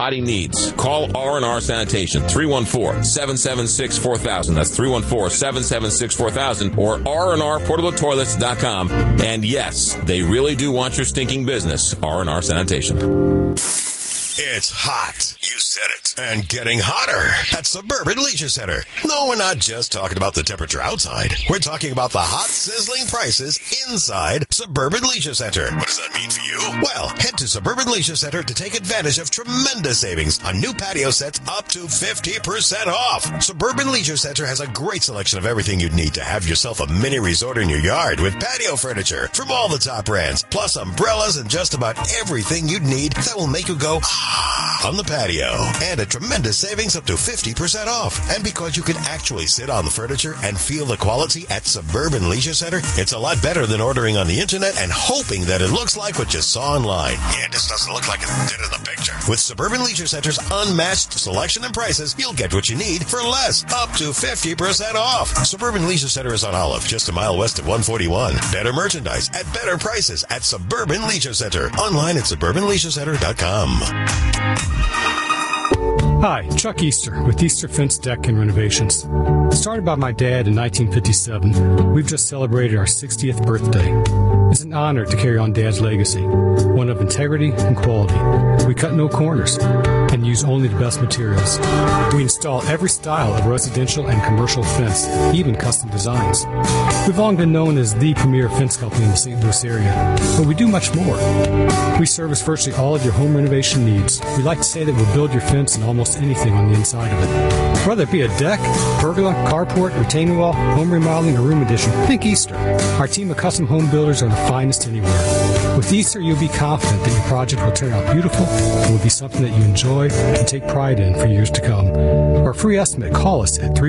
potty needs. Call R&R Sanitation, 314-776-4000. That's 314-776-4000 or rnrportabletoilets.com. And yes, they really do want your stinking business. R&R Sanitation. It's hot. You said it. And getting hotter at Suburban Leisure Center. No, we're not just talking about the temperature outside. We're talking about the hot, sizzling prices inside Suburban Leisure Center. What does that mean for you? Well, head to Suburban Leisure Center to take advantage of tremendous savings on new patio sets up to 50% off. Suburban Leisure Center has a great selection of everything you'd need to have yourself a mini resort in your yard with patio furniture from all the top brands, plus umbrellas and just about everything you'd need that will make you go on the patio. And a tremendous savings up to 50% off. And because you can actually sit on the furniture and feel the quality at Suburban Leisure Center, it's a lot better than ordering on the internet and hoping that it looks like what you saw online. Yeah, this doesn't look like it did in the picture. With Suburban Leisure Center's unmatched selection and prices, you'll get what you need for less, up to 50% off. Suburban Leisure Center is on Olive, just a mile west of 141. Better merchandise at better prices at Suburban Leisure Center. Online at suburbanleisurecenter.com. Hi, Chuck Easter with Easter Fence Deck and Renovations. Started by my dad in 1957, we've just celebrated our 60th birthday. It's an honor to carry on Dad's legacy, one of integrity and quality. We cut no corners and use only the best materials. We install every style of residential and commercial fence, even custom designs. We've long been known as the premier fence company in the St. Louis area, but we do much more. We service virtually all of your home renovation needs. We like to say that we'll build your fence and almost anything on the inside of it. Whether it be a deck, pergola, carport, retaining wall, home remodeling, or room addition, think Easter. Our team of custom home builders are the finest anywhere. With Easter, you'll be confident that your project will turn out beautiful and will be something that you enjoy and take pride in for years to come. For a free estimate, call us at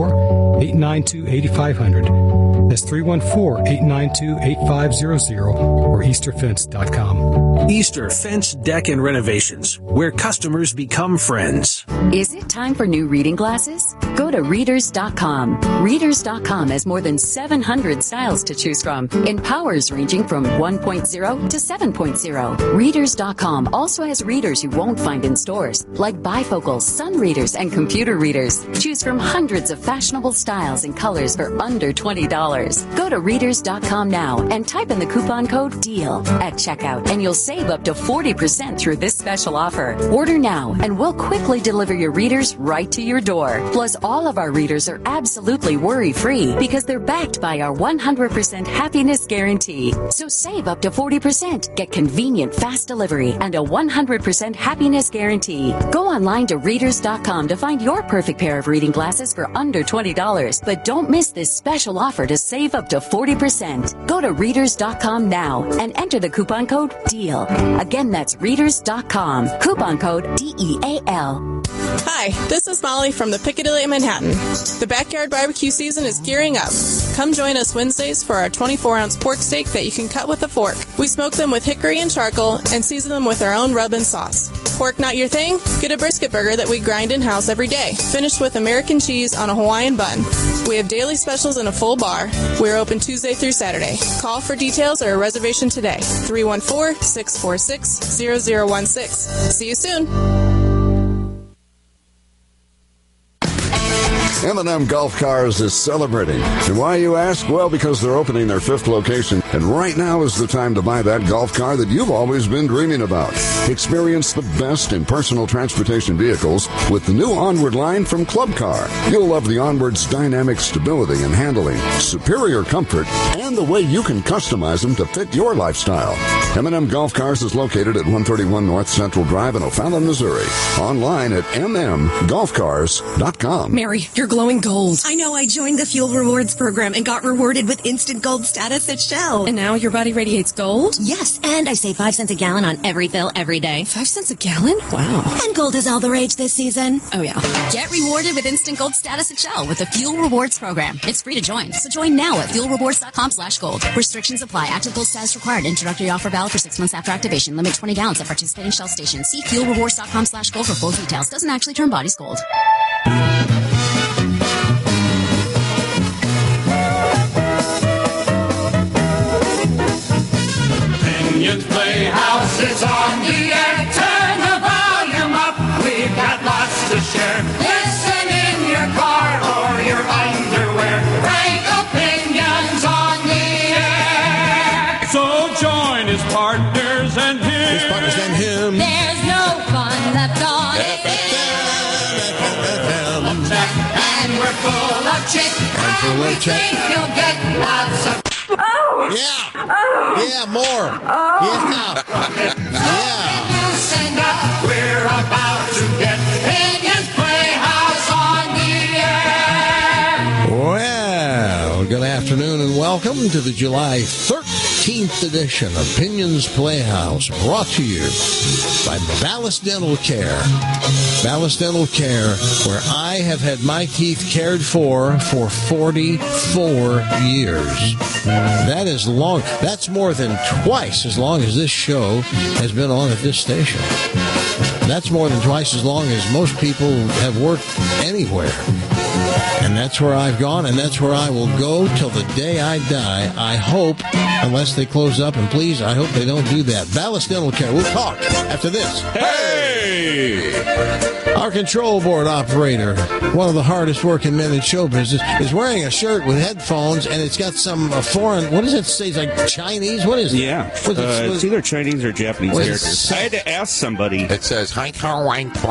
314-892-8500. That's 314-892-8500 or easterfence.com. Easter Fence Deck and Renovations, where customers become friends. Is it time for new reading glasses? Go to Readers.com. Readers.com has more than 700 styles to choose from in powers ranging from 1.0 to 7.0. Readers.com also has readers you won't find in stores, like bifocals, sun readers, and computer readers. Choose from hundreds of fashionable styles and colors for under $20. Go to Readers.com now and type in the coupon code DEAL at checkout, and you'll save up to 40% through this special offer. Order now, and we'll quickly deliver your readers right to your door. Plus, all of our readers are absolutely worry-free because they're backed by our 100% happiness guarantee. So save up to 40%. Get convenient, fast delivery and a 100% happiness guarantee. Go online to Readers.com to find your perfect pair of reading glasses for under $20. But don't miss this special offer to save up to 40%. Go to Readers.com now and enter the coupon code DEAL. Again, that's Readers.com. Coupon code DEAL. Hi, this is Molly from the Piccadilly at Manhattan. The backyard barbecue season is gearing up. Come join us Wednesdays for our 24-ounce pork steak that you can cut with a fork. We smoke them with hickory and charcoal and season them with our own rub and sauce. Pork not your thing? Get a brisket burger that we grind in-house every day, finished with American cheese on a Hawaiian bun. We have daily specials in a full bar. We're open Tuesday through Saturday. Call for details or a reservation today. 314-646-0016. See you soon. M&M Golf Cars is celebrating. And why, you ask? Well, because they're opening their 5th location, and right now is the time to buy that golf car that you've always been dreaming about. Experience the best in personal transportation vehicles with the new Onward line from Club Car. You'll love the Onward's dynamic stability and handling, superior comfort, and the way you can customize them to fit your lifestyle. M&M Golf Cars is located at 131 North Central Drive in O'Fallon, Missouri. Online at mmgolfcars.com. Mary, you're glowing gold. I know. I joined the Fuel Rewards program and got rewarded with instant gold status at Shell. And now your body radiates gold? Yes, and I save 5 cents a gallon on every fill every day. 5 cents a gallon? Wow. And gold is all the rage this season. Oh, yeah. Get rewarded with instant gold status at Shell with the Fuel Rewards program. It's free to join, so join now at fuelrewards.com/gold. Restrictions apply. Active gold status required. Introductory offer valid for 6 months after activation. Limit 20 gallons at participating Shell stations. See fuelrewards.com/gold for full details. Doesn't actually turn bodies gold. Playhouse is on the air. Turn the volume up. And for a little check. You'll get lots of... Oh! Yeah, more. Yeah. We're about to get Pinions Playhouse on the air. Well, good afternoon and welcome to the July 13th edition of Pinions Playhouse, brought to you by Ballast Dental Care. Ballast Dental Care, where I have had my teeth cared for 44 years. That is long. That's more than twice as long as this show has been on at this station. That's more than twice as long as most people have worked anywhere. And that's where I've gone, and that's where I will go till the day I die. I hope, unless they close up, and please, I hope they don't do that. Ballast Dental Care. We'll talk after this. Hey! Our control board operator, one of the hardest working men in show business, is wearing a shirt with headphones, and it's got some foreign, what does it say? It's like Chinese? What is it? Yeah. It's either Chinese or Japanese characters. I had to ask somebody. It says, you know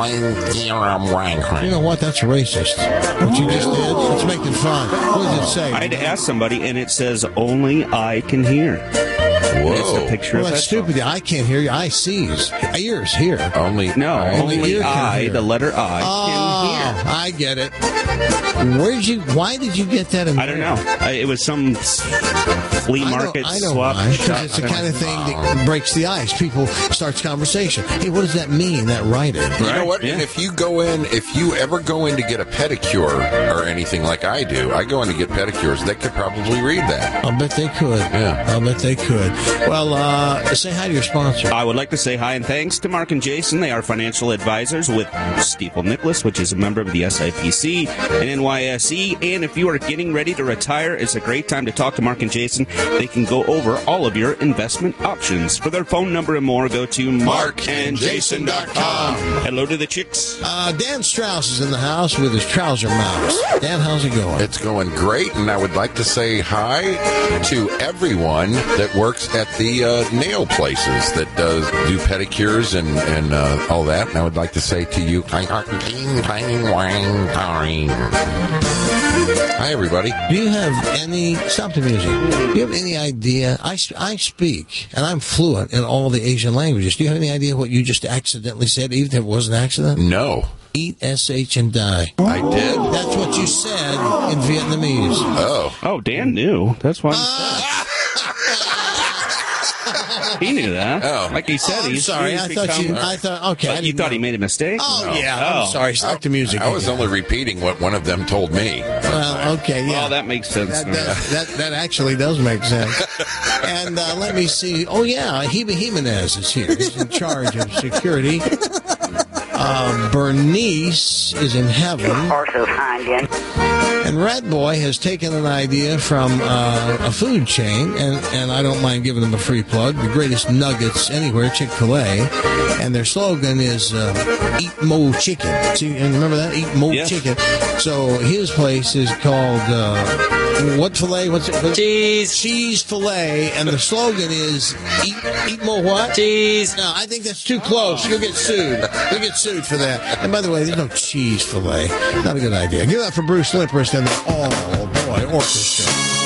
what? That's racist. What you just did? It's making fun. What does it say? I had to ask somebody, and it says, only I can hear. Whoa. It's a picture of that's stupid. I can't hear you. I sees. Ears here. Only I, the letter I, can hear. I get it. Why did you get that in I don't know. It was some flea market swap. Because it's the kind of thing that breaks the ice. People starts conversation. Hey, what does that mean, that writing? You know what? Yeah. And if you ever go in to get a pedicure or anything like I do, I go in to get pedicures, they could probably read that. I'll bet they could. Yeah. I'll bet they could. Well, say hi to your sponsor. I would like to say hi and thanks to Mark and Jason. They are financial advisors with Stifel Nicholas, which is a member of the SIPC and NYSE. And if you are getting ready to retire, it's a great time to talk to Mark and Jason. They can go over all of your investment options. For their phone number and more, go to markandjason.com. Hello to the chicks. Dan Strauss is in the house with his trouser mouse. Dan, how's it going? It's going great, and I would like to say hi to everyone that works at the nail places that do pedicures and all that. And I would like to say to you, hi, everybody. Do you have any... Stop the music. Do you have any idea? I speak, and I'm fluent in all the Asian languages. Do you have any idea what you just accidentally said, even if it was an accident? No. Eat, SH, and die. I did? That's what you said in Vietnamese. Oh, Dan knew. That's why he said it. He knew that. Oh. Like he said, he's sorry. I thought, okay. Like you thought he made a mistake? Oh, yeah. I'm sorry. Stop the music. I was only repeating what one of them told me. Well, okay, yeah. Well, that makes sense. That actually does make sense. And let me see. Oh, yeah. Heba Jimenez is here. He's in charge of security. Bernice is in heaven. And Rat Boy has taken an idea from a food chain, and I don't mind giving them a free plug, the greatest nuggets anywhere, Chick-fil-A. And their slogan is, eat more chicken. See, and remember that? Eat more chicken. So his place is called, what filet? What's it? Cheese filet. And the slogan is, eat more what? Cheese. No, I think that's too close. You'll get sued. You'll get sued for that. And by the way, there's no cheese filet. Not a good idea. Give that for Bruce Limprist and the Oh Boy Orchestra.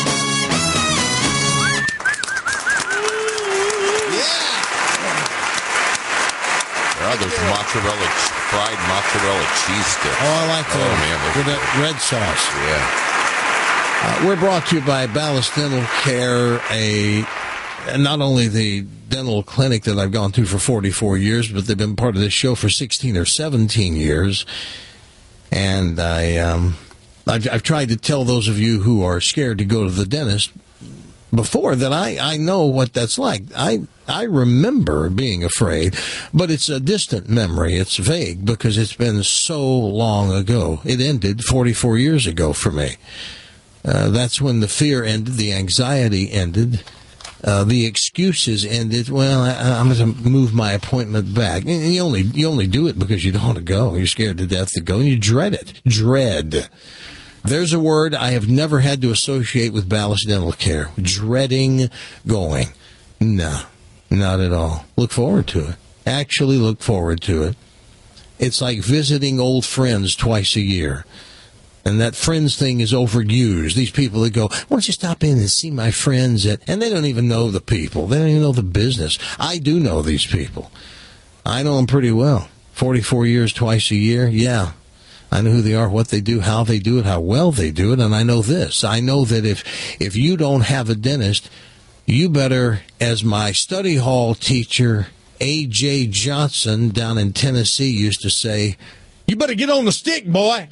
There's fried mozzarella cheese sticks. Oh, I like that. Oh, man. With that red sauce. Yeah. We're brought to you by Ballast Dental Care, not only the dental clinic that I've gone to for 44 years, but they've been part of this show for 16 or 17 years. And I've tried to tell those of you who are scared to go to the dentist before that I know what that's like. I remember being afraid, but it's a distant memory. It's vague because it's been so long ago. It ended 44 years ago for me. That's when the fear ended, the anxiety ended, the excuses ended. Well, I'm going to move my appointment back. And you only do it because you don't want to go. You're scared to death to go, and you dread it. Dread. There's a word I have never had to associate with Ballast Dental Care. Dreading going. No, not at all. Look forward to it. Actually look forward to it. It's like visiting old friends twice a year. And that friends thing is overused. These people that go, why don't you stop in and see my friends? And they don't even know the people. They don't even know the business. I do know these people. I know them pretty well. 44 years, twice a year. Yeah. I know who they are, what they do, how they do it, how well they do it. And I know this. I know that if you don't have a dentist, you better, as my study hall teacher, A.J. Johnson down in Tennessee used to say, you better get on the stick, boy.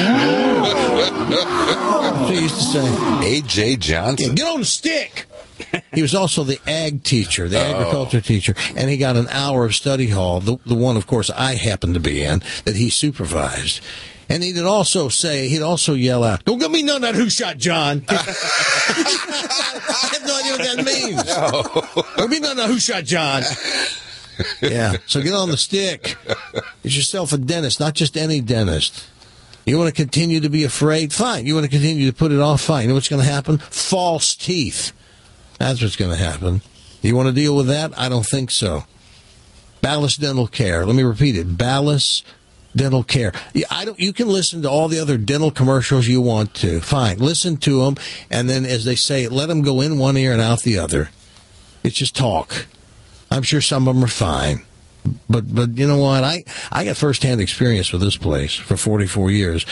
He used to say. A.J. Johnson? Yeah, get on the stick. He was also the ag teacher, the agriculture teacher, and he got an hour of study hall, the one, of course, I happened to be in, that he supervised. And he'd also yell out, don't give me none of that who shot John. I have no idea what that means. No. Don't give me none of that who shot John. Yeah, so get on the stick. Get yourself a dentist, not just any dentist. You want to continue to be afraid? Fine. You want to continue to put it off? Fine. You know what's going to happen? False teeth. That's what's going to happen. You want to deal with that? I don't think so. Ballas Dental Care. Let me repeat it. Ballas Dental Care. You can listen to all the other dental commercials you want to. Fine. Listen to them, and then, as they say, let them go in one ear and out the other. It's just talk. I'm sure some of them are fine. But you know what? I got firsthand experience with this place for 44 years.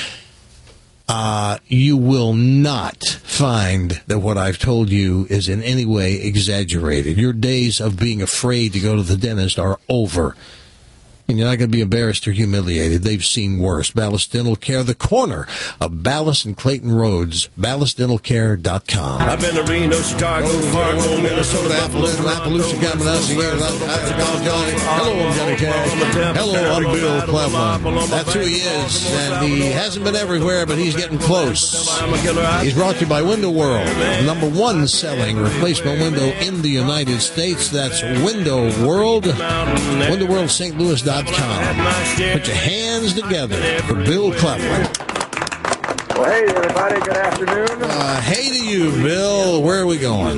You will not find that what I've told you is in any way exaggerated. Your days of being afraid to go to the dentist are over. And you're not going to be embarrassed or humiliated. They've seen worse. Ballas Dental Care, the corner of Ballas and Clayton Roads. BallasDentalCare.com. I've been to Reno, Chicago, Fargo, Minnesota, Appaloosa, coming out here. Hello, I'm Johnny Cash. Hello, I'm Bill Cleveland. That's who he is. And he hasn't been everywhere, but he's getting close. He's brought to you by Window World, number one selling replacement window in the United States. That's Window World. WindowWorldSt.Louis.com. Put your hands together for Bill Cleveland. Well, hey, everybody. Good afternoon. Hey to you, Bill. Where are we going?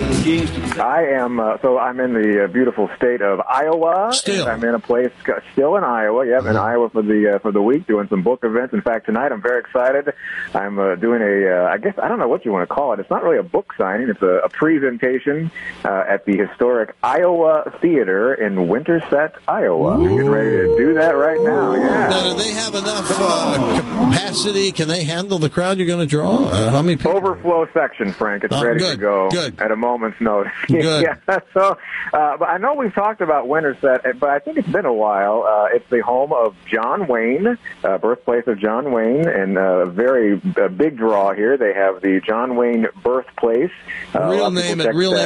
I'm in the beautiful state of Iowa. Still. I'm in a place, still in Iowa. Yep, in Iowa for the week, doing some book events. In fact, tonight I'm very excited. I'm doing I guess, I don't know what you want to call it. It's not really a book signing. It's a presentation at the historic Iowa Theater in Winterset, Iowa. We're getting ready to do that right now. Yeah. Now, do they have enough capacity? Can they handle the crowd you're going to draw? How many people? Overflow section, Frank. It's ready to go at a moment's notice. Good. Yeah. So, but I know we've talked about Winterset, but I think it's been a while. It's the home of John Wayne, birthplace of John Wayne, and a very big draw here. They have the John Wayne birthplace. Real name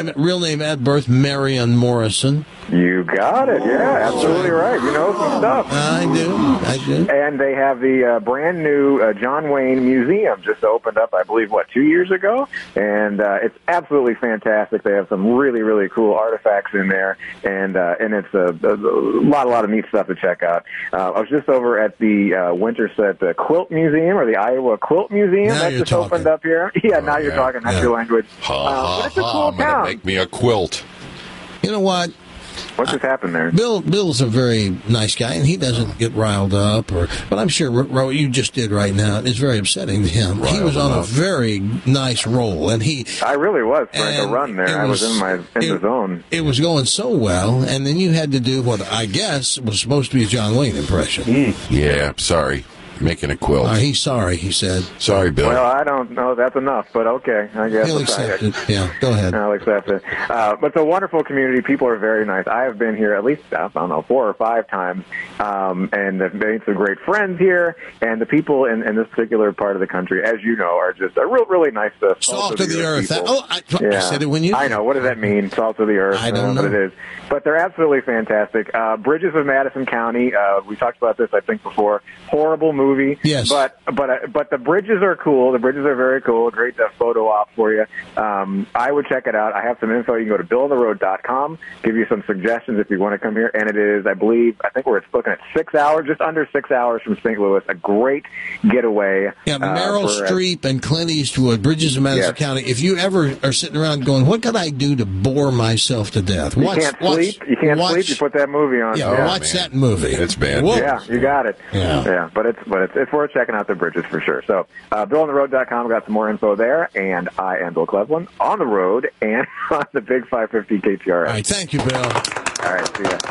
at birth, Marion Morrison. You got it. Yeah, absolutely right. You know some stuff. I do. And they have the brand new John Wayne Museum just opened up, I believe, 2 years ago? And it's absolutely fantastic. They have some really, really cool artifacts in there, and it's a lot of neat stuff to check out. I was just over at the Winterset Quilt Museum, or the Iowa Quilt Museum. Now that just opened up here. Yeah, now you're talking. That's your language. But it's a cool town. Make me a quilt. You know what? What just happened there? Bill's a very nice guy, and he doesn't get riled up. But I'm sure what you just did right now is very upsetting to him. He was on a very nice roll, and I really was trying to run there. I was in the zone. It was going so well, and then you had to do what I guess was supposed to be a John Wayne impression. Yeah, sorry. Making a quilt. He's sorry, he said. Sorry, Bill. Well, I don't know. That's enough, but okay. I guess. He'll accept it. Yeah, go ahead. I'll accept it. But it's a wonderful community. People are very nice. I have been here at least, 4 or 5 times, and I've made some great friends here. And the people in this particular part of the country, as you know, are just really nice. Salt of the earth. I said it when you... I know. What does that mean, salt of the earth? I don't know. What it is. But they're absolutely fantastic. Bridges of Madison County, we talked about this, I think, before. Horrible movie. Yes. But the bridges are cool. The bridges are very cool. Great photo op for you. I would check it out. I have some info. You can go to BillOnTheRoad.com. Give you some suggestions if you want to come here. And it is, I think we're looking at 6 hours, just under 6 hours from St. Louis. A great getaway. Yeah, Meryl Streep and Clint Eastwood, Bridges of Madison County. If you ever are sitting around going, what could I do to bore myself to death? You can't sleep. You put that movie on. Yeah, watch that movie. It's bad. Yeah, you got it. Yeah. But but it's worth checking out the bridges for sure. So, BillOnTheRoad.com, got some more info there, and I am Bill Cleveland on the road and on the Big 550 KTRS. All right, thank you, Bill. All right, see ya.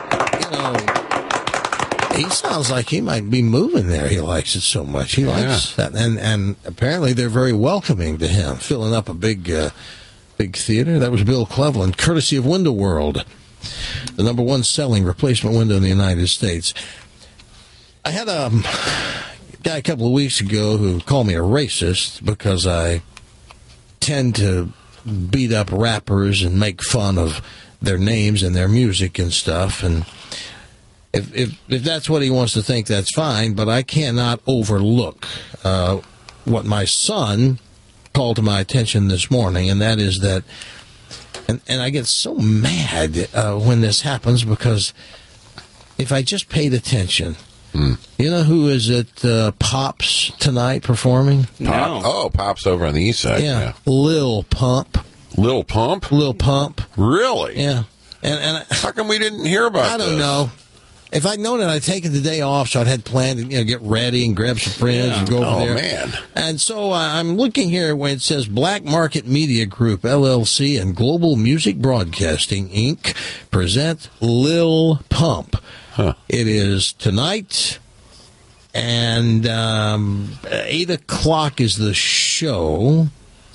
He sounds like he might be moving there. He likes it so much. He likes that, and apparently they're very welcoming to him, filling up a big theater. That was Bill Cleveland, courtesy of Window World, the number one selling replacement window in the United States. I had a guy a couple of weeks ago who called me a racist because I tend to beat up rappers and make fun of their names and their music and stuff. And if that's what he wants to think, that's fine. But I cannot overlook what my son called to my attention this morning, and that is that, and I get so mad when this happens, because if I just paid attention. You know who is at Pops tonight performing? No. Oh, Pops over on the east side. Yeah. Lil Pump. Lil Pump? Lil Pump. Really? Yeah. And how come we didn't hear about I don't know. If I'd known it, I'd taken the day off, so I'd had planned to get ready and grab some friends and go over there. Oh, man. And so I'm looking here where it says Black Market Media Group, LLC, and Global Music Broadcasting, Inc. present Lil Pump. Huh. It is tonight, and 8 o'clock is the show.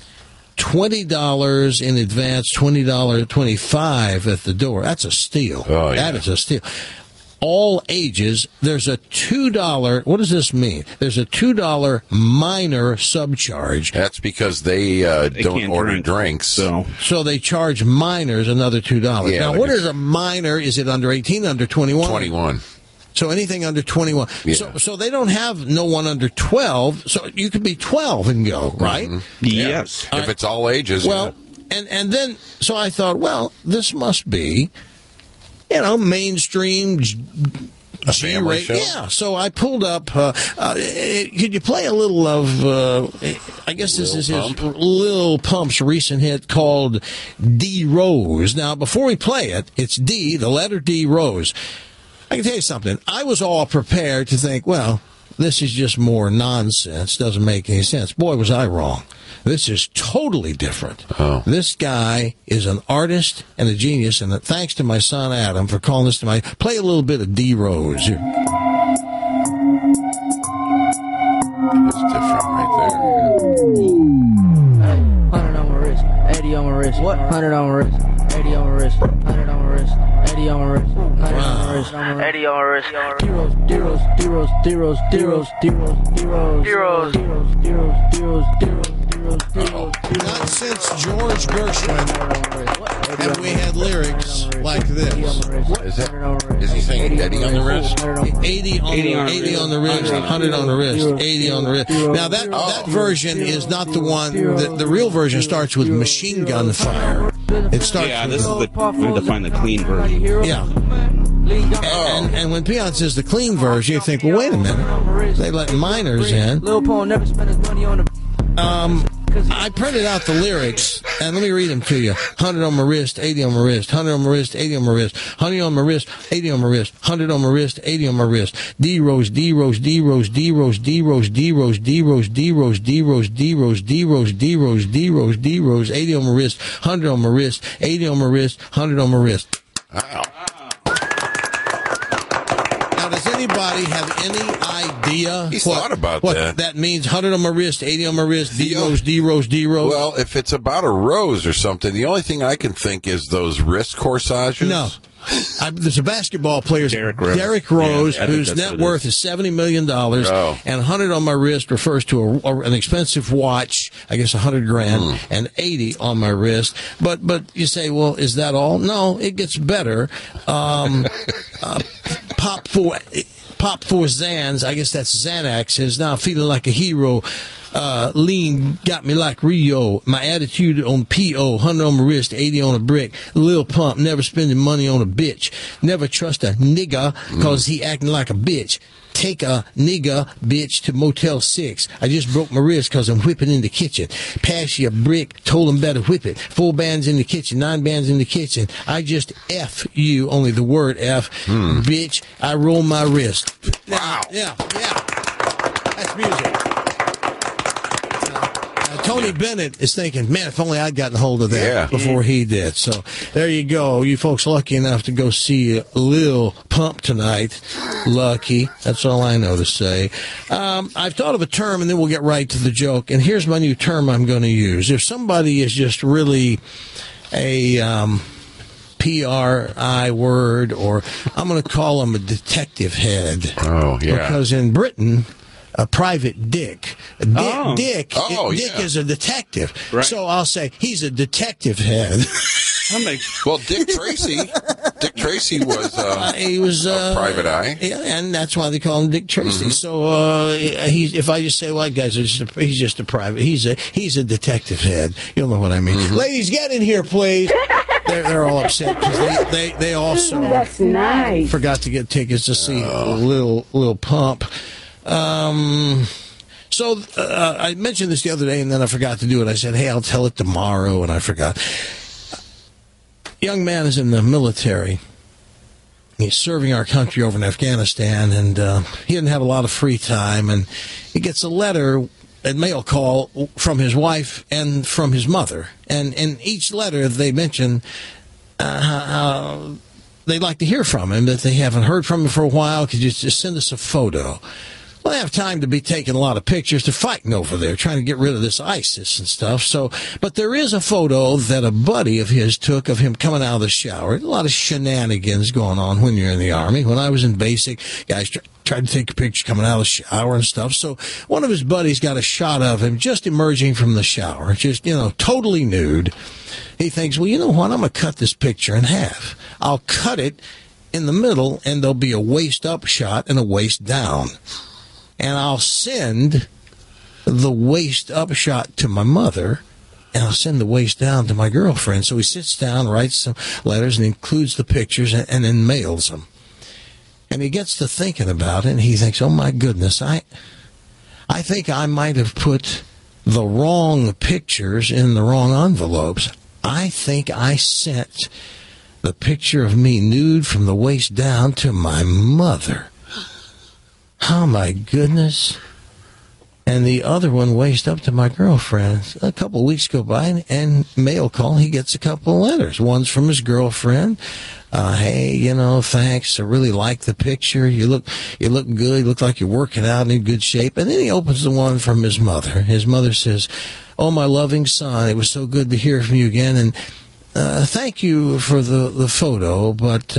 $20 in advance, $25 at the door. That's a steal. Oh, yeah. That is a steal. All ages. There's a $2. What does this mean? There's a $2 minor subcharge. That's because they don't order drinks. So they charge minors another $2. Yeah, now, what is a minor? Is it under 18, under 21? 21. So anything under 21. Yeah. So they don't have no one under 12. So you could be 12 and go, right? Mm-hmm. Yes. If it's all ages. Well, and then, so I thought, well, this must be, mainstream a family show? Yeah, so I pulled up, could you play a little of, I guess this is his Lil Pump's recent hit called D Rose. Now, before we play it, it's D, the letter D, Rose. I can tell you something. I was all prepared to think, well, this is just more nonsense, doesn't make any sense. Boy, was I wrong. This is totally different. Oh. This guy is an artist and a genius, and thanks to my son Adam for calling this to my... Play a little bit of D Rose. It's different right there. 100 on my wrist, 80 on my wrist. What? 100 on my wrist, 80 on my wrist, 100 on my wrist, 80 on my wrist, 100 on my wrist, 80 on my wrist. D-Rose, D-Rose, D-Rose, D-Rose, D-Rose, D-Rose, D-Rose, D-Rose, D-Rose, D-Rose, D-Rose, D-Rose. Not since George Gershwin have we had lyrics like this. What is that? Is he saying 80 on the wrist? 80 on the wrist, 100 on the wrist, 80 on the wrist. Now that version is not the one. The real version starts with machine gun fire. It starts. Yeah, this is the. I have to find the clean version. Yeah. And when Peon says the clean version, you think, well, wait a minute, they let minors in. Lil Pump never spent his money on I printed out the lyrics, and let me read them to you. 100 on my wrist, 80 on my wrist, 100 on my wrist, 80 on my wrist, 100 on my wrist, 80 on my wrist, 100 on my wrist, 80 on my wrist. D Rose, D Rose, D Rose, D Rose, D Rose, D Rose, D Rose, D Rose, D Rose, D Rose, D Rose, D Rose, D Rose, D Rose, 80 on my wrist, 100 on my wrist, 80 on my wrist, 100 on my wrist. Wow. Now, does anybody have any idea what that means? 100 on my wrist, 80 on my wrist, D Rose, D Rose, D Rose. Well, if it's about a rose or something, the only thing I can think is those wrist corsages. No. There's a basketball player, Derrick Rose, whose net worth is $70 million, and 100 on my wrist refers to an expensive watch, I guess $100,000, and 80 on my wrist. But you say, well, is that all? No, it gets better. Pop for Xans, I guess that's Xanax, is now feeling like a hero. Lean got me like Rio. My attitude on P.O. 100 on my wrist, 80 on a brick. Lil Pump, never spending money on a bitch. Never trust a nigga, cause he acting like a bitch. Take a nigga, bitch, to Motel 6. I just broke my wrist cause I'm whipping in the kitchen. Pass you a brick, told him better whip it. 4 bands in the kitchen, 9 bands in the kitchen. I just F you, only the word F. Bitch, I roll my wrist. Wow. Yeah. Nice music. Tony Bennett is thinking, man, if only I'd gotten hold of that before he did. So there you go. You folks lucky enough to go see Lil Pump tonight. Lucky. That's all I know to say. I've thought of a term, and then we'll get right to the joke. And here's my new term I'm going to use. If somebody is just really a PRI word, or I'm going to call them a detective head. Oh, yeah. Because in Britain, a private dick. Dick is a detective. Right. So I'll say he's a detective head. Well, Dick Tracy was he was a private eye. Yeah, and that's why they call him Dick Tracy. Mm-hmm. So if I just say, well, guys, he's just a private. He's a detective head. You'll know what I mean. Mm-hmm. Ladies, get in here, please. They're all upset because they also that's nice. Forgot to get tickets to see Lil Pump. So I mentioned this the other day, and then I forgot to do it. I said, hey, I'll tell it tomorrow, and I forgot. Young man is in the military. He's serving our country over in Afghanistan, and he didn't have a lot of free time, and he gets a letter, a mail call from his wife and from his mother. And in each letter, they mention how they'd like to hear from him, that they haven't heard from him for a while. Could you just send us a photo? Well, they have time to be taking a lot of pictures. They're fighting over there, trying to get rid of this ISIS and stuff. So, but there is a photo that a buddy of his took of him coming out of the shower. A lot of shenanigans going on when you're in the Army. When I was in basic, guys tried to take a picture coming out of the shower and stuff. So one of his buddies got a shot of him just emerging from the shower, just, totally nude. He thinks, well, you know what? I'm going to cut this picture in half. I'll cut it in the middle, and there'll be a waist-up shot and a waist-down. And I'll send the waist-up shot to my mother, and I'll send the waist-down to my girlfriend. So he sits down, writes some letters, and includes the pictures, and then mails them. And he gets to thinking about it, and he thinks, oh, my goodness, I think I might have put the wrong pictures in the wrong envelopes. I think I sent the picture of me nude from the waist down to my mother. Oh, my goodness. And the other one waist up to my girlfriend. A couple of weeks go by, and mail call, he gets a couple of letters. One's from his girlfriend. Hey, thanks. I really like the picture. You look good. You look like you're working out in good shape. And then he opens the one from his mother. His mother says, oh, my loving son, it was so good to hear from you again. And thank you for the photo, but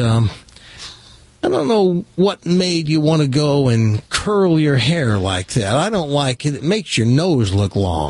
I don't know what made you want to go and curl your hair like that. I don't like it. It makes your nose look long.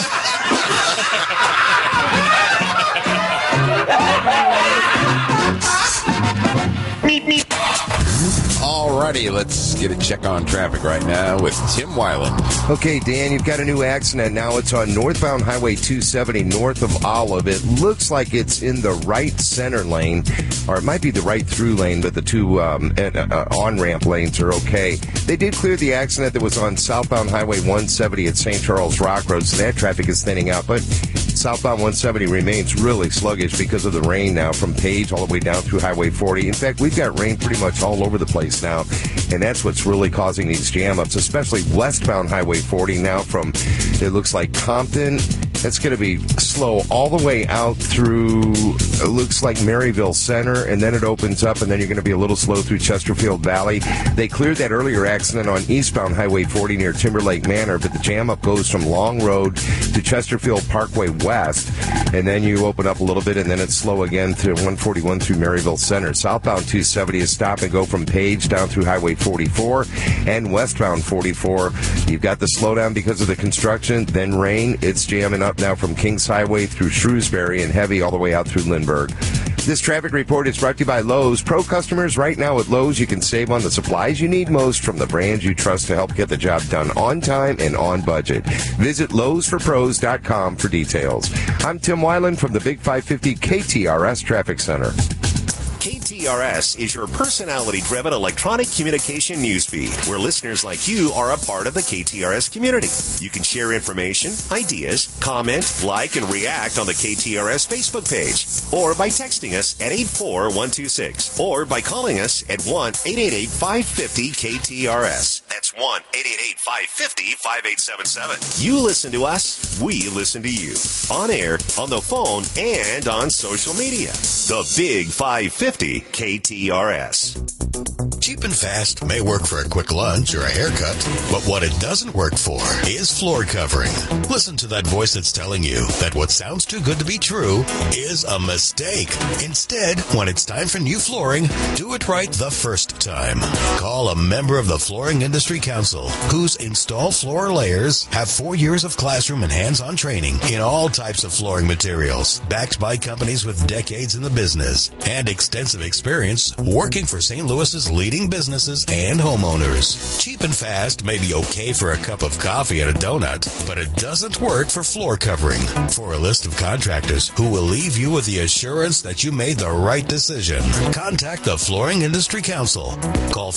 Alrighty, let's get a check on traffic right now with Tim Weiland. Okay, Dan, you've got a new accident now. It's on northbound Highway 270 north of Olive. It looks like it's in the right center lane, or it might be the right through lane, but the two on-ramp lanes are okay. They did clear the accident that was on southbound Highway 170 at St. Charles Rock Road, so that traffic is thinning out. But southbound 170 remains really sluggish because of the rain now from Page all the way down through Highway 40. In fact, we've got rain pretty much all over the place now, and that's what's really causing these jam-ups, especially westbound Highway 40 now from, it looks like Compton. That's going to be slow all the way out through, it looks like Maryville Center, and then it opens up, and then you're going to be a little slow through Chesterfield Valley. They cleared that earlier accident on eastbound Highway 40 near Timberlake Manor, but the jam-up goes from Long Road to Chesterfield Parkway West, and then you open up a little bit, and then it's slow again to 141 through Maryville Center. Southbound 270 is stop and go from Page down through Highway 44, and westbound 44. You've got the slowdown because of the construction, then rain. It's jamming up now from Kings Highway through Shrewsbury and heavy all the way out through Lindbergh. This traffic report is brought to you by Lowe's. Pro customers right now at Lowe's, you can save on the supplies you need most from the brands you trust to help get the job done on time and on budget. Visit Lowe'sForPros.com for details. I'm Tim Weiland from the Big 550 KTRS Traffic Center. KTRS KTRS is your personality-driven electronic communication newsfeed, where listeners like you are a part of the KTRS community. You can share information, ideas, comment, like, and react on the KTRS Facebook page, or by texting us at 84126, or by calling us at 1-888-550-KTRS. That's 1-888-550-5877. You listen to us, we listen to you. On air, on the phone, and on social media. The Big 550 KTRS. Cheap and fast may work for a quick lunch or a haircut, but what it doesn't work for is floor covering. Listen to that voice that's telling you that what sounds too good to be true is a mistake. Instead, when it's time for new flooring, do it right the first time. Call a member of the Flooring Industry Council, whose install floor layers have 4 years of classroom and hands-on training in all types of flooring materials, backed by companies with decades in the business and extensive experience working for St. Louis's leading businesses and homeowners. Cheap and fast may be okay for a cup of coffee and a donut, but it doesn't work for floor covering. For a list of contractors who will leave you with the assurance that you made the right decision, contact the Flooring Industry Council. Call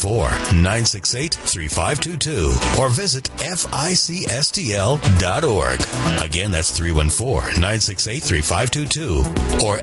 314-968-3522 or visit FICSTL.org. Again, that's 314-968-3522 or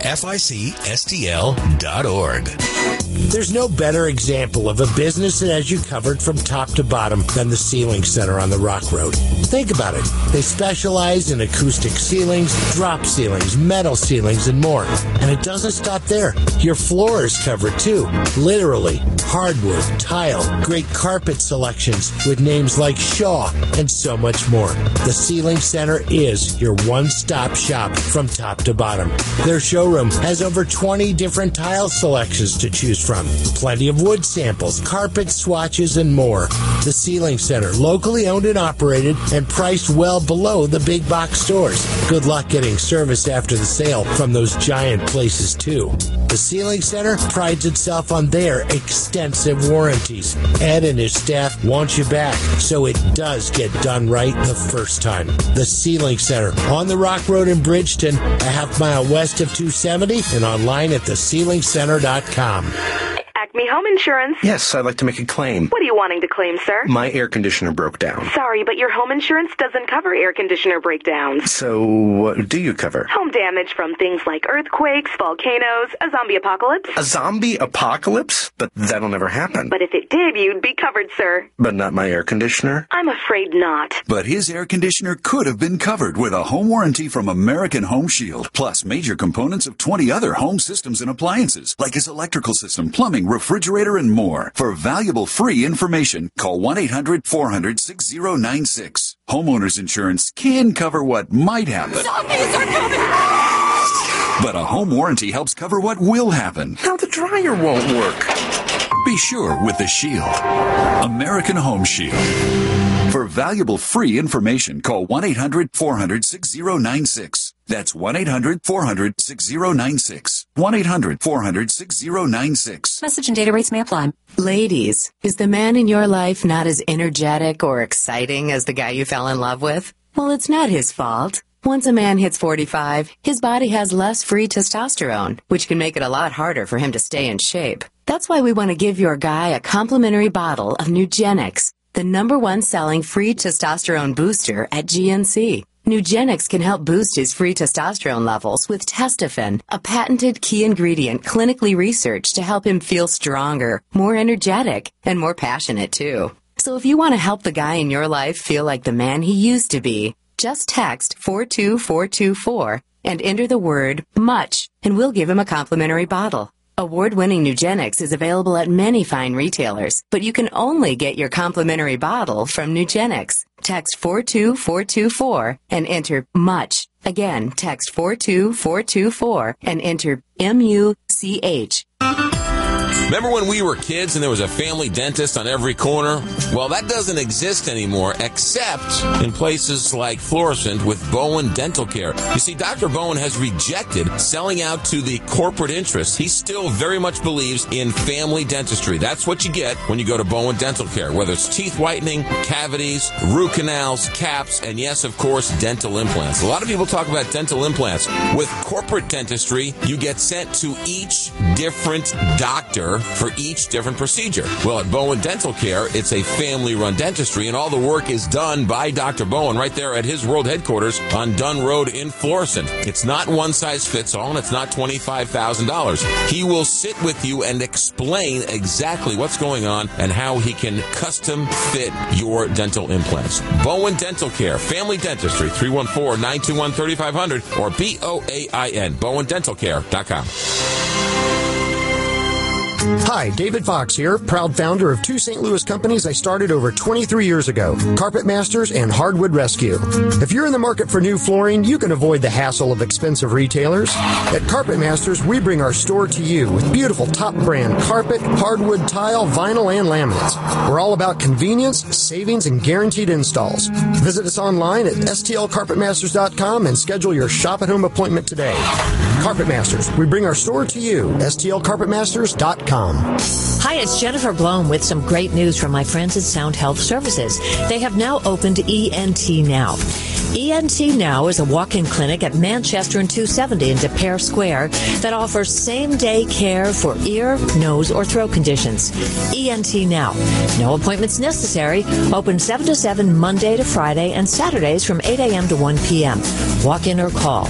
FICSTL.org. There's no better example of a business that has you covered from top to bottom than the Ceiling Center on the Rock Road. Think about it. They specialize in acoustic ceilings, drop ceilings, metal ceilings, and more. And it doesn't stop there. Your floor is covered too. Literally. Hardwood, tile, great carpet selections with names like Shaw, and so much more. The Ceiling Center is your one-stop shop from top to bottom. Their showroom has over 20 different tile selections to choose from. Plenty of wood samples, carpet swatches, and more. The Ceiling Center, locally owned and operated and priced well below the big box stores. Good luck getting service after the sale from those giant places too. The Ceiling Center prides itself on their extensive warranties. Ed and his staff want you back, so it does get done right the first time. The Ceiling Center on the Rock Road in Bridgeton, a half mile west of 270, and online at theceilingcenter.com. Acme Home Insurance. Yes, I'd like to make a claim. What are you wanting to claim, sir? My air conditioner broke down. Sorry, but your home insurance doesn't cover air conditioner breakdowns. So what do you cover? Home damage from things like earthquakes, volcanoes, a zombie apocalypse. A zombie apocalypse? But that'll never happen. But if it did, you'd be covered, sir. But not my air conditioner? I'm afraid not. But his air conditioner could have been covered with a home warranty from American Home Shield, plus major components of 20 other home systems and appliances, like his electrical system, plumbing, refrigerator, and more. For valuable free information, call 1-800-400-6096. Homeowners insurance can cover what might happen. Zombies are coming! But a home warranty helps cover what will happen. Now the dryer won't work. Be sure with the Shield. American Home Shield. For valuable free information, call 1-800-400-6096. That's 1-800-400-6096. 1-800-400-6096. Message and data rates may apply. Ladies, is the man in your life not as energetic or exciting as the guy you fell in love with? Well, it's not his fault. Once a man hits 45, his body has less free testosterone, which can make it a lot harder for him to stay in shape. That's why we want to give your guy a complimentary bottle of Nugenix, the #1 selling free testosterone booster at GNC. Nugenix can help boost his free testosterone levels with Testofen, a patented key ingredient clinically researched to help him feel stronger, more energetic, and more passionate too. So if you want to help the guy in your life feel like the man he used to be, just text 42424 and enter the word MUCH, and we'll give him a complimentary bottle. Award-winning Nugenix is available at many fine retailers, but you can only get your complimentary bottle from Nugenix. Text 42424 and enter MUCH. Again, text 42424 and enter MUCH. Remember when we were kids and there was a family dentist on every corner? Well, that doesn't exist anymore, except in places like Florissant with Bowen Dental Care. You see, Dr. Bowen has rejected selling out to the corporate interests. He still very much believes in family dentistry. That's what you get when you go to Bowen Dental Care, whether it's teeth whitening, cavities, root canals, caps, and yes, of course, dental implants. A lot of people talk about dental implants. With corporate dentistry, you get sent to each different doctor for each different procedure. Well, at Bowen Dental Care, it's a family-run dentistry, and all the work is done by Dr. Bowen right there at his world headquarters on Dunn Road in Florissant. It's not one size fits all, and it's not $25,000. He will sit with you and explain exactly what's going on and how he can custom fit your dental implants. Bowen Dental Care, family dentistry, 314-921-3500 or BOAIN, BowenDentalCare.com. Hi, David Fox here, proud founder of two St. Louis companies I started over 23 years ago, Carpet Masters and Hardwood Rescue. If you're in the market for new flooring, you can avoid the hassle of expensive retailers. At Carpet Masters, we bring our store to you with beautiful top brand carpet, hardwood, tile, vinyl, and laminates. We're all about convenience, savings, and guaranteed installs. Visit us online at stlcarpetmasters.com and schedule your shop-at-home appointment today. Carpet Masters, we bring our store to you, stlcarpetmasters.com. Hi, it's Jennifer Blome with some great news from my friends at Sound Health Services. They have now opened ENT Now. ENT Now is a walk-in clinic at Manchester and 270 in De Pere Square that offers same-day care for ear, nose, or throat conditions. ENT Now. No appointments necessary. Open 7 to 7 Monday to Friday and Saturdays from 8 a.m. to 1 p.m. Walk in or call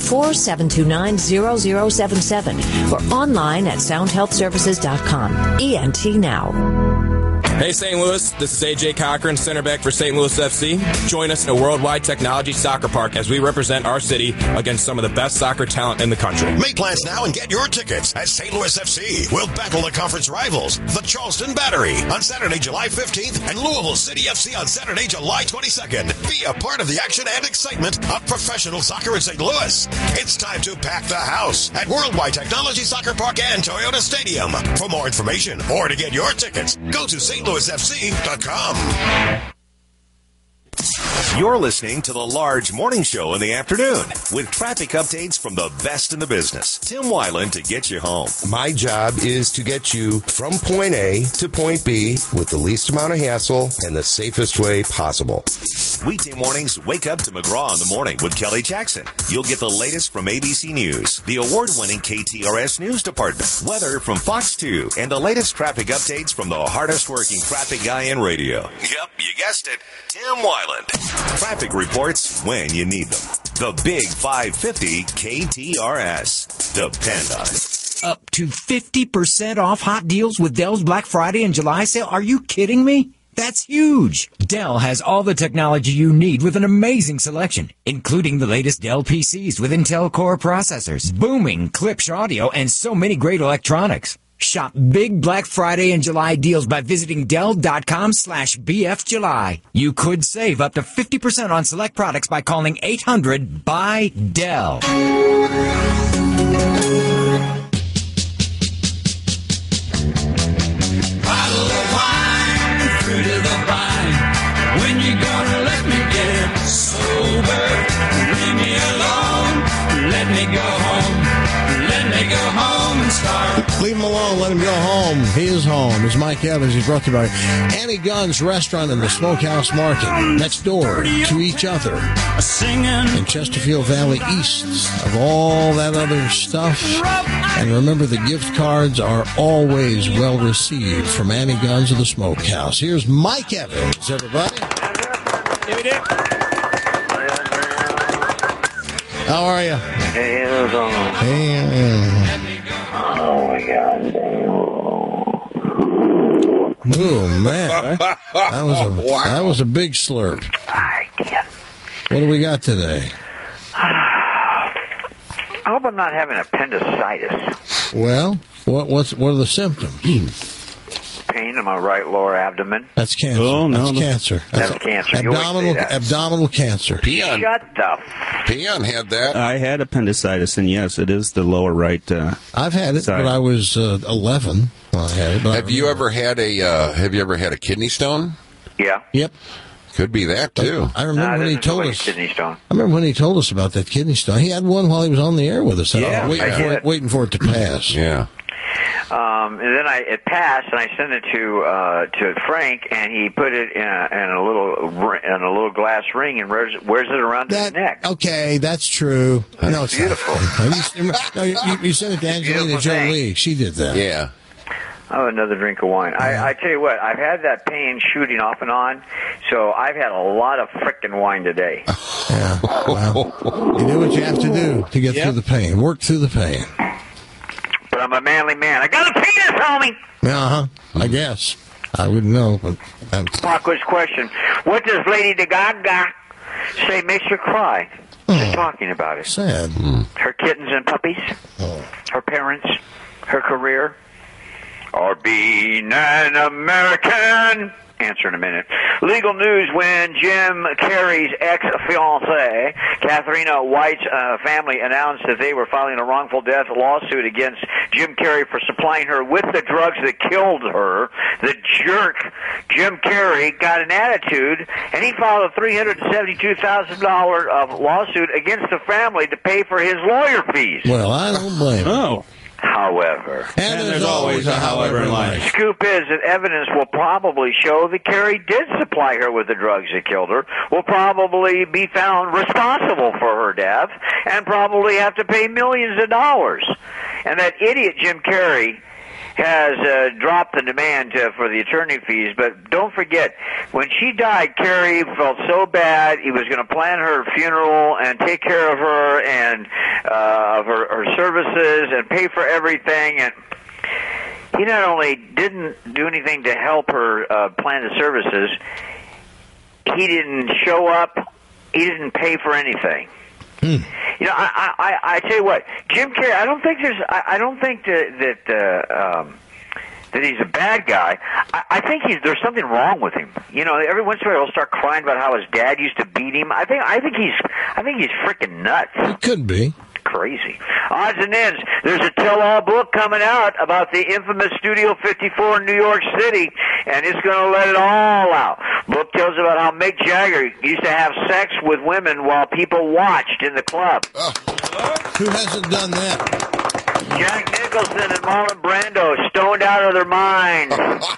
314-729-0077 or online at soundhealthservices.com. ENT Now. Hey St. Louis, this is AJ Cochran, center back for St. Louis FC. Join us in a worldwide technology soccer park as we represent our city against some of the best soccer talent in the country. Make plans now and get your tickets as St. Louis FC will battle the conference rivals, the Charleston Battery, on Saturday, July 15th, and Louisville City FC on Saturday, July 22nd. Be a part of the action and excitement of professional soccer in St. Louis. It's time to pack the house at Worldwide Technology Soccer Park and Toyota Stadium. For more information or to get your tickets, go to stlouisfc.com. You're listening to the Large Morning Show in the afternoon with traffic updates from the best in the business. Tim Weiland to get you home. My job is to get you from point A to point B with the least amount of hassle and the safest way possible. Weekday mornings, wake up to McGraw in the morning with Kelly Jackson. You'll get the latest from ABC News, the award-winning KTRS News Department, weather from Fox 2, and the latest traffic updates from the hardest-working traffic guy in radio. Yep, you guessed it, Tim Weiland. Traffic reports when you need them. The Big 550 KTRS. Depend on it. Up to 50% off hot deals with Dell's Black Friday and July sale. Are you kidding me? That's huge. Dell has all the technology you need with an amazing selection, including the latest Dell PCs with Intel Core processors, booming Klipsch audio, and so many great electronics. Shop big Black Friday and July deals by visiting Dell.com/BFJuly. You could save up to 50% on select products by calling 800-BUY-DELL. Bottle of wine, fruit of the vine. When you gonna let me get sober? Leave me alone, let me go home. Let me go home and start. Leave him alone. Let him go home. He is home. It's Mike Evans. He's brought to you by Annie Gunn's Restaurant and the Smokehouse Market, next door to each other in Chesterfield Valley, east of all that other stuff. And remember, the gift cards are always well received from Annie Gunn's of the Smokehouse. Here's Mike Evans, everybody. How are you? Hey, oh my God! Oh man, that was a big slurp. I can't. What do we got today? I hope I'm not having appendicitis. Well, what are the symptoms? Pain in my right lower abdomen. That's cancer. Oh, no, that's cancer. That's cancer. Abdominal cancer. Peon. Shut the. Peon had that. I had appendicitis, and yes, it is the lower right. I've had it side. when I was 11. Well, I had it, but Have you ever had a kidney stone? Yeah. Yep. Could be that too. I remember when he told us. Kidney stone. I remember when he told us about that kidney stone. He had one while he was on the air with us. Yeah, waiting for it to pass. Yeah. And then it passed, and I sent it to Frank, and he put it in a little glass ring and wears it around his neck. Okay, that's true. No, it's beautiful. You sent it to Angelina Jolie. She did that. Yeah. Oh, another drink of wine. I tell you what, I've had that pain shooting off and on, so I've had a lot of frickin' wine today. Yeah. Well, you do what you have to do to get through the pain. Work through the pain. But I'm a manly man. I got a penis, homie! Uh-huh. I guess. I wouldn't know, but... Awkward question. What does Lady Gaga say makes her cry? Just talking about it. Sad. Her kittens and puppies, her parents, her career, or being an American? Answer in a minute. Legal news when Jim Carrey's ex-fiancée, Katharina White's family announced that they were filing a wrongful death lawsuit against Jim Carrey for supplying her with the drugs that killed her. The jerk, Jim Carrey, got an attitude, and he filed a $372,000 lawsuit against the family to pay for his lawyer fees. Well, I don't blame him. Oh. However, and there's always a however in life. Scoop is that evidence will probably show that Carey did supply her with the drugs that killed her, will probably be found responsible for her death, and probably have to pay millions of dollars. And that idiot Jim Carrey has dropped the demand for the attorney fees, but don't forget, when she died, Carey felt so bad he was going to plan her funeral and take care of her and of her services and pay for everything. And he not only didn't do anything to help her plan the services, he didn't show up, he didn't pay for anything. You know, I tell you what, Jim Carrey. I don't think that he's a bad guy. I think there's something wrong with him. You know, every once in a while he'll start crying about how his dad used to beat him. I think he's freaking nuts. It could be. Crazy. Odds and ends. There's a tell-all book coming out about the infamous Studio 54 in New York City, and it's going to let it all out. Book tells about how Mick Jagger used to have sex with women while people watched in the club. Who hasn't done that? Jack Nicholson and Marlon Brando stoned out of their minds.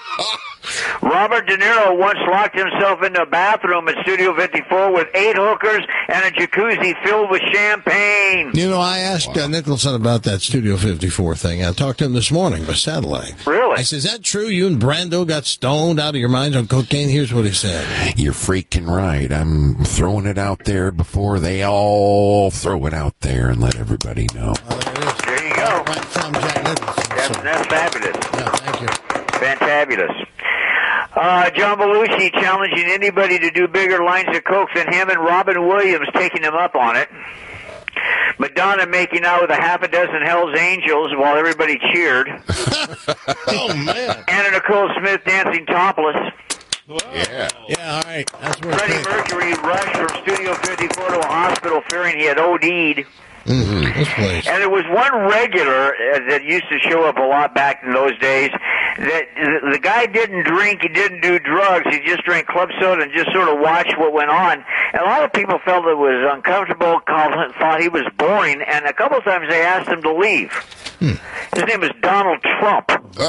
Robert De Niro once locked himself into a bathroom at Studio 54 with 8 hookers and a jacuzzi filled with champagne. You know, I asked Nicholson about that Studio 54 thing. I talked to him this morning by satellite. Really? I said, is that true? You and Brando got stoned out of your minds on cocaine? Here's what he said. You're freaking right. I'm throwing it out there before they all throw it out there and let everybody know. There you go. Right from Jack Nicholson. That's fabulous. Yeah, thank you. Fantabulous. John Belushi challenging anybody to do bigger lines of coke than him, and Robin Williams taking him up on it. Madonna making out with a half a dozen Hells Angels while everybody cheered. Oh, man. Anna Nicole Smith dancing topless. Yeah. Yeah, all right. That's worth Freddie it. Mercury rushed from Studio 54 to a hospital fearing he had OD'd. Mm-hmm. This place. And there was one regular that used to show up a lot back in those days. That the guy didn't drink, he didn't do drugs, he just drank club soda and just sort of watched what went on. And a lot of people felt it was uncomfortable, thought he was boring, and a couple of times they asked him to leave. His name was Donald Trump.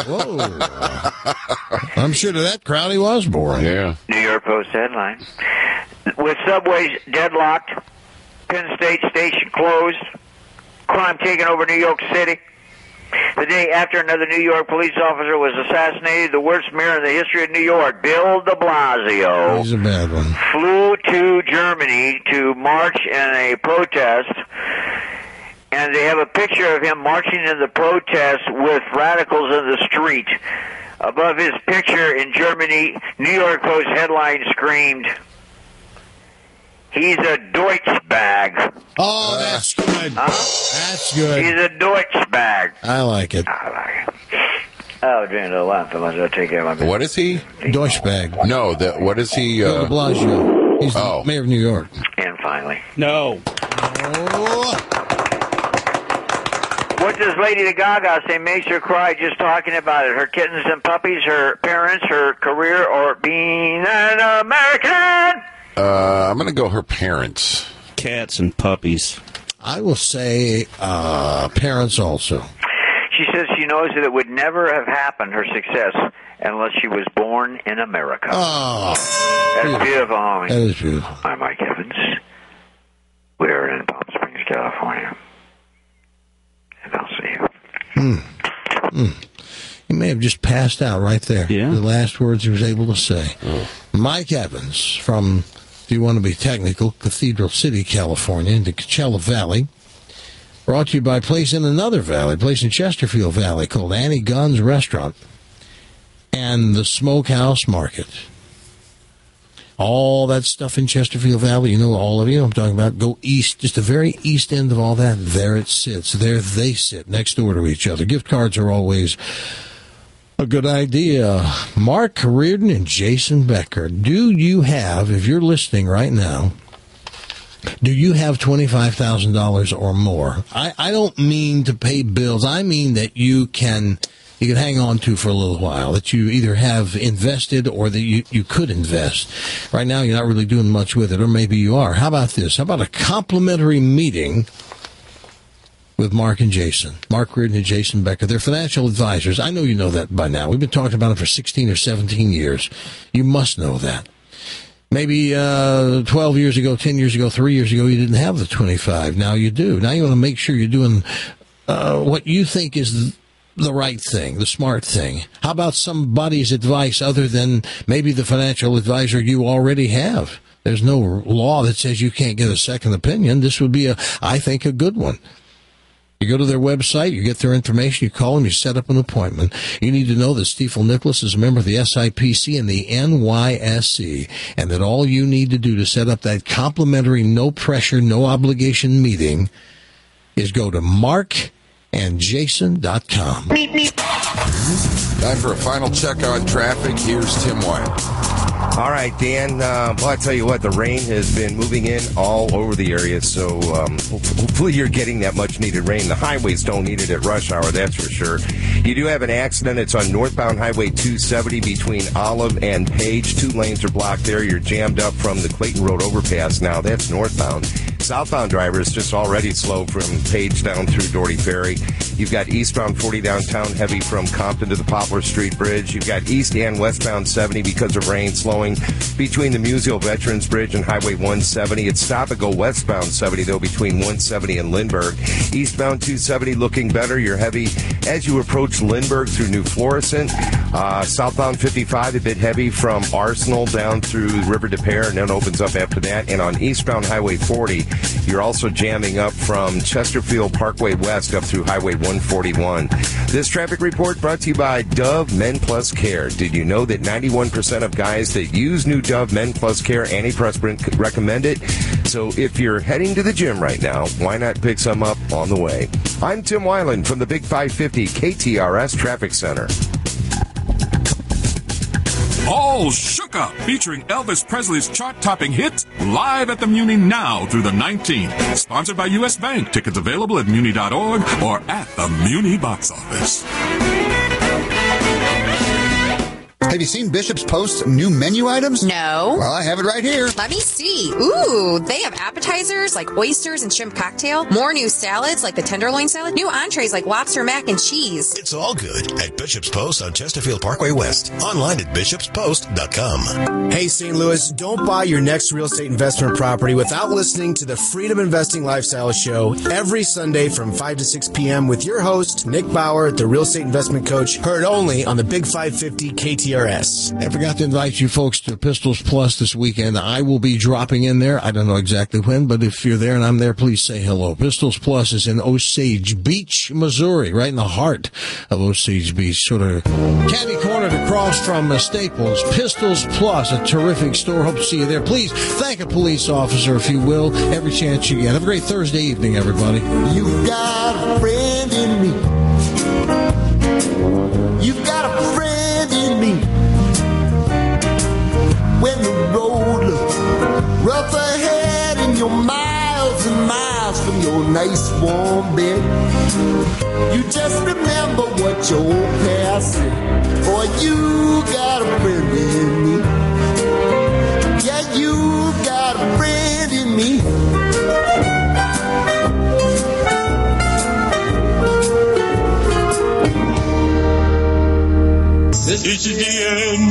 Whoa. I'm sure to that crowd he was boring. Yeah. New York Post headline. With subways deadlocked, Penn State Station closed, crime taking over New York City. The day after another New York police officer was assassinated, the worst mayor in the history of New York, Bill de Blasio, He's a bad one. flew to Germany to march in a protest. And they have a picture of him marching in the protest with radicals in the street. Above his picture in Germany, New York Post headline screamed, "He's a Deutschbag." Oh, that's good. That's good. He's a Deutschbag. I like it. Oh, during the laugh, I'll take care of my business. What is he? Deutschbag. No, what is he? Bill de Blasio. He's the mayor of New York. And finally. No. What What does Lady Gaga say makes her cry just talking about it? Her kittens and puppies, her parents, her career, or being an American? I'm going to go her parents. Cats and puppies. I will say parents also. She says she knows that it would never have happened, her success, unless she was born in America. Oh. That's beautiful, homie. That is beautiful. I'm Mike Evans. We're in Palm Springs, California. And I'll see you. He may have just passed out right there. Yeah. The last words he was able to say. Mike Evans from, if you want to be technical, Cathedral City, California, in the Coachella Valley. Brought to you by a place in another valley, a place in Chesterfield Valley called Annie Gunn's Restaurant and the Smokehouse Market. All that stuff in Chesterfield Valley, you know all of you know what I'm talking about. Go east, just the very east end of all that. There it sits. There they sit, next door to each other. Gift cards are always a good idea. Mark Reardon and Jason Becker, do you have, if you're listening right now, do you have $25,000 or more? I don't mean to pay bills. I mean that you can hang on to for a little while, that you either have invested or that you could invest. Right now, you're not really doing much with it, or maybe you are. How about this? How about a complimentary meeting with Mark and Jason? Mark Reardon and Jason Becker. They're financial advisors. I know you know that by now. We've been talking about it for 16 or 17 years. You must know that. Maybe 12 years ago, 10 years ago, 3 years ago, you didn't have the 25. Now you do. Now you want to make sure you're doing what you think is the right thing, the smart thing. How about somebody's advice other than maybe the financial advisor you already have? There's no law that says you can't get a second opinion. This would be, I think, a good one. You go to their website, you get their information, you call them, you set up an appointment. You need to know that Stiefel Nicholas is a member of the SIPC and the NYSE, and that all you need to do to set up that complimentary, no pressure, no obligation meeting is go to markandjason.com. Time for a final check on traffic. Here's Tim White. All right, Dan. Well, I tell you what, the rain has been moving in all over the area, so hopefully you're getting that much-needed rain. The highways don't need it at rush hour, that's for sure. You do have an accident. It's on northbound Highway 270 between Olive and Page. 2 lanes are blocked there. You're jammed up from the Clayton Road overpass now. That's northbound. Southbound drivers just already slow from Page down through Doherty Ferry. You've got eastbound 40 downtown heavy from Compton to the Poplar Street Bridge. You've got east and westbound 70 because of rain slowing between the Museo Veterans Bridge and Highway 170. It's stop and go westbound 70, though, between 170 and Lindbergh. Eastbound 270 looking better. You're heavy as you approach Lindbergh through New Florissant. Southbound 55 a bit heavy from Arsenal down through River de Pere, and then opens up after that. And on eastbound Highway 40, you're also jamming up from Chesterfield Parkway West up through Highway 141. This traffic report brought to you by Dove Men Plus Care. Did you know that 91% of guys that use new Dove Men Plus Care antiperspirant recommend it? So if you're heading to the gym right now, why not pick some up on the way? I'm Tim Weiland from the Big 550 KTRS Traffic Center. All Shook Up, featuring Elvis Presley's chart-topping hit, live at the Muni now through the 19th. Sponsored by U.S. Bank. Tickets available at muni.org or at the Muni box office. Have you seen Bishop's Post's new menu items? No. Well, I have it right here. Let me see. Ooh, they have appetizers like oysters and shrimp cocktail, more new salads like the tenderloin salad, new entrees like lobster mac and cheese. It's all good at Bishop's Post on Chesterfield Parkway West. Online at bishopspost.com. Hey, St. Louis, don't buy your next real estate investment property without listening to the Freedom Investing Lifestyle Show every Sunday from 5 to 6 p.m. with your host, Nick Bauer, the Real Estate Investment Coach, heard only on the Big 550 KTRS. I forgot to invite you folks to Pistols Plus this weekend. I will be dropping in there. I don't know exactly when, but if you're there and I'm there, please say hello. Pistols Plus is in Osage Beach, Missouri, right in the heart of Osage Beach, sort of candy cornered across from Staples. Pistols Plus, a terrific store. Hope to see you there. Please thank a police officer, if you will, every chance you get. Have a great Thursday evening, everybody. You've got a friend in me. You've got a friend in me. When the road looks rough ahead and you're miles 1,000 miles from your nice warm bed. You just remember what your old past said. Boy, you got a friend in me. Yeah, you got a friend in me. This is the end,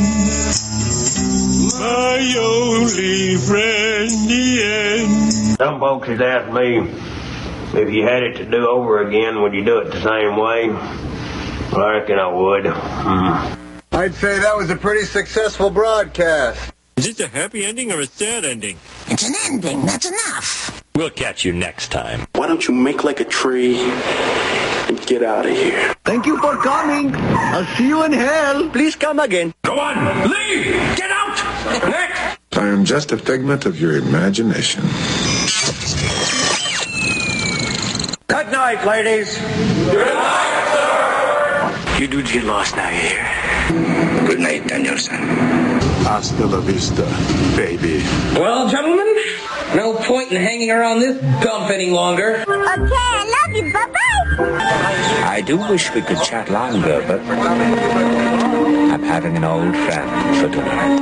my only friend, the end. Some folks has asked me, if you had it to do over again, would you do it the same way? Well, I reckon I would. I'd say that was a pretty successful broadcast. Is it a happy ending or a sad ending? It's an ending, that's enough. We'll catch you next time. Why don't you make like a tree and get out of here? Thank you for coming. I'll see you in hell. Please come again. Go on, leave! Get out! Next! I am just a figment of your imagination. Good night, ladies. Good night, sir! You dudes get lost now, you hear? Good night, Danielson. Hasta la vista, baby. Well, gentlemen, no point in hanging around this dump any longer. Okay, I love you. Bye-bye. I do wish we could chat longer, but I'm having an old friend for dinner.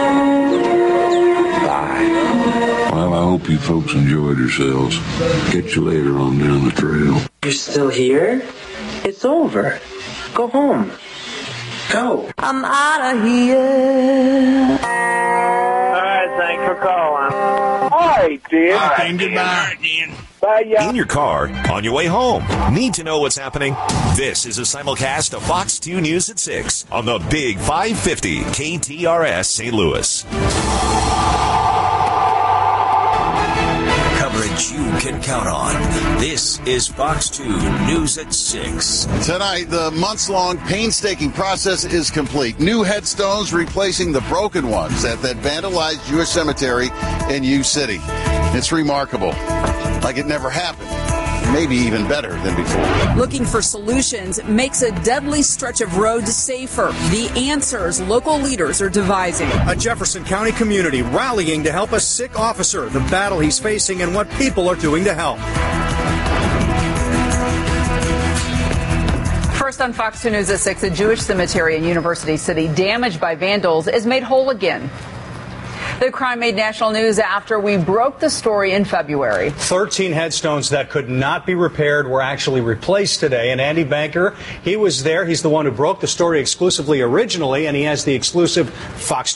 Bye. Well, I hope you folks enjoyed yourselves. Catch you later on down the trail. You're still here? It's over. Go home. Go. I'm out of here. All right, thanks for calling. All right, Dan. Goodbye. Bye, y'all. In your car, on your way home. Need to know what's happening? This is a simulcast of Fox 2 News at 6 on the Big 550 KTRS St. Louis. Coverage you can count on. This is Fox 2 News at 6. Tonight, the months-long painstaking process is complete. New headstones replacing the broken ones at that vandalized Jewish cemetery in U City. It's remarkable. Like it never happened. Maybe even better than before. Looking for solutions makes a deadly stretch of road safer. The answers local leaders are devising. A Jefferson County community rallying to help a sick officer, the battle he's facing, and what people are doing to help. First on Fox 2 News at 6, a Jewish cemetery in University City damaged by vandals is made whole again. The crime made national news after we broke the story in February. 13 headstones that could not be repaired were actually replaced today. And Andy Banker, he was there. He's the one who broke the story exclusively originally, and he has the exclusive Fox